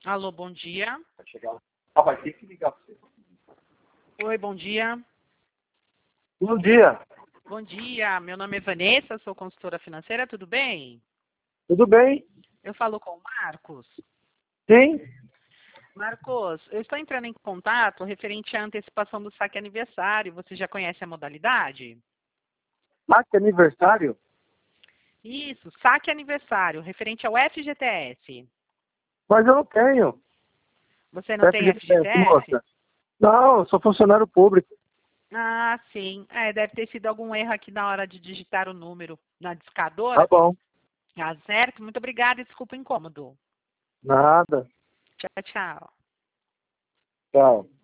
Alô, bom dia. Vai chegar. Ah, vai ter que ligar para você. Oi, bom dia. Bom dia. Bom dia, meu nome é Vanessa, sou consultora financeira, tudo bem? Tudo bem? Eu falo com o Marcos. Sim? Marcos, eu estou entrando em contato referente à antecipação do saque aniversário. Você já conhece a modalidade? Saque aniversário? Isso, saque aniversário, referente ao FGTS. Mas eu não tenho. Você não tem FGTS, FGTS? moça. Não, eu sou funcionário público. Ah, sim. Deve ter sido algum erro aqui na hora de digitar o número na Tá discadora. bom. Tá certo? Muito obrigada e desculpa o incômodo. Nada. Tchau, tchau. Tchau.